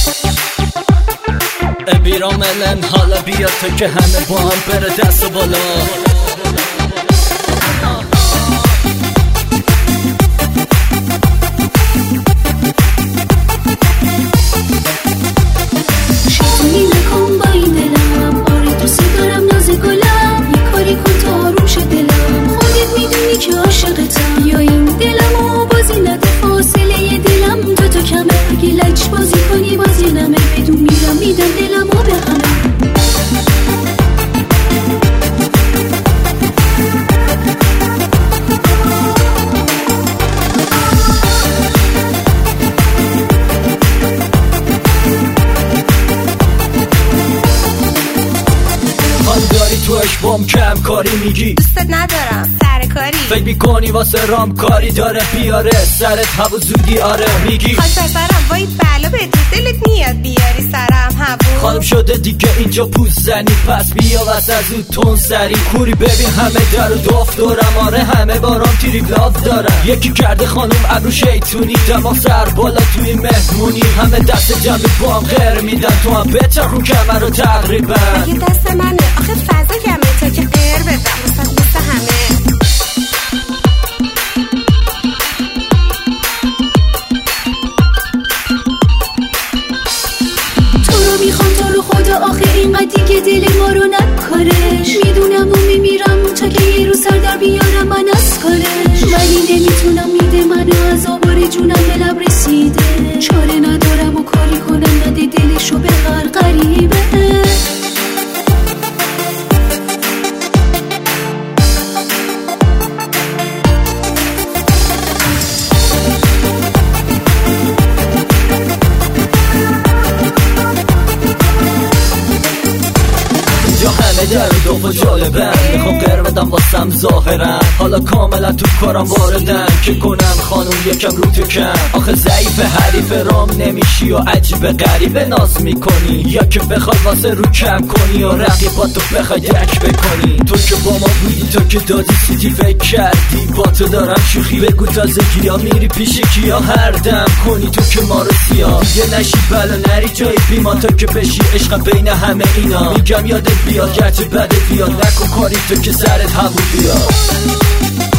بیراملن حالا بیا تو که همه با هم بره دست و بالا. شیطونی نکن با این دلم، آره دوست دارم ناز گلم، یه کاری کن تا آروم شه دلم. خودت میدونی که عاشقتم، یا این دلمو بازی نده فاصله دلم. تو کمه اگه لج بازی کنی بازی نمه، بدون میرم میدم دلمو به همه. تو اشبام کم کاری میگی دوستت ندارم سرکاری، فکر میکنی واسه رام کاری داره بیاره سرت هوا زودی آره میگی خاک پسرم وای بلا به دلت میاد بیاری سرم هوا. خانم شده دیگه اینجا پوست زنی پس بیا واسه از اون تون سری کوری ببین همه در و داف دارم آره همه بارام تریپ لاف دارم. یکی کرده خانم ابرو شیطونی دماغ سر بالا توی مهمونی همه دست جمع با هم غیر میدن تو هم بچرخون کمر رو تقریبا. اگه دست منه آخه فضا کمه تا که غیر بدم مثل همه. میخوام تو رو خدا آخه اینقدر دیگه دل ما رو نکارش. میدونم و میمیرم تا که یه رو سر در بیارم من از کارش، ولی نمیتونم میده منو از آبار جونم به لب رسیده. چاره ندارم و کاری کنم نده دلشو به غریبه. همه در دو و جالبن میخوام غیر بدم واسم ظاهرن حالا کاملا تو کارم واردن که کنم خانوم یکم رو تو کم. آخه ضعیف حریف رام نمیشی و عجیب غریبه ناز میکنی یا که بخوای واسه رو کم کنی و رقیباتو بخوای درک بکنی. تو که با ما بودی تو که دادی سیدی فکر کردی با تو دارم شوخی بگو تازگی ها میری پیش کیا هر دم کنی تو که ما رو سیاه یه نشی بلا نری جای بیما تا که بشی عشق بین همه اینا. میگم یادت بیاد گرچه بدت بیاد نکن کاری تو که سرت هوا بیاد.